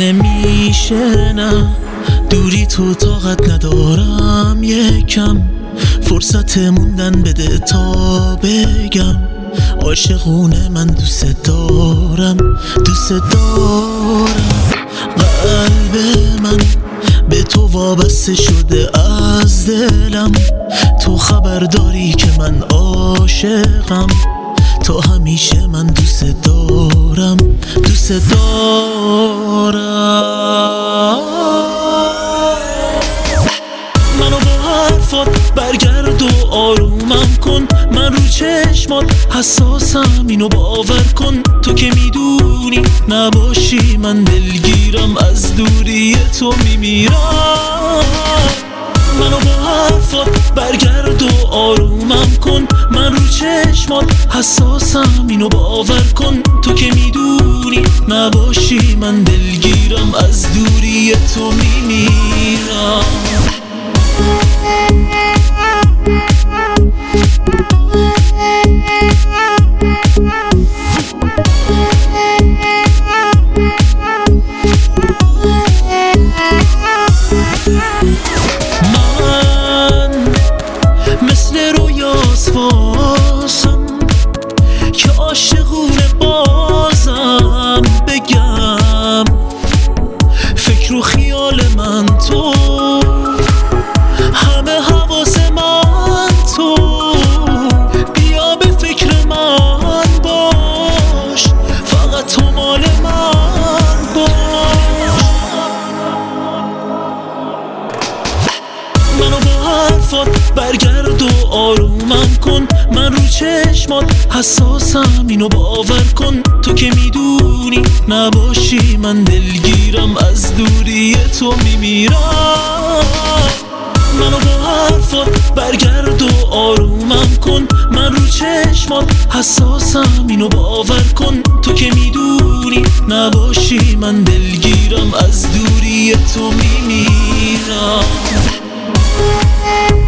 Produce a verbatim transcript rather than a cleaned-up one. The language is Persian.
نمیشه نه دوری تو طاقت ندارم یکم فرصت موندن بده تا بگم عاشقونه من دوست دارم دوست دارم قلب من به تو وابسته شده از دلم تو خبر داری که من عاشقم تو همیشه من دوست دارم دوست دارم منو با حرفات برگرد و آرومم کن من رو چشمات حساسم اینو باور کن تو که میدونی نباشی من دلگیرم از دوری تو میمیرم منو با حرفات برگرد و آرومم کن من رو چشمات حساسم اینو باور کن تو که میدونی نباشی من دلگیرم از دوری تو میمیرم مثل رویاس واسم که عاشقونه بازم بگم فکر و خیال من تو همه حواس من تو بیا به فکر من باش فقط تو مال من باش منو با حرفات برگرد و آرومم کن من رو چشمات حساسم اینو باور کن تو که میدونی نباشی من دلگیرم از دوری تو میمیرم منو با حرفات برگرد و آرومم کن من رو چشمات حساسم اینو باور کن تو که میدونی نباشی من دلگیرم از دوری تو میمیرم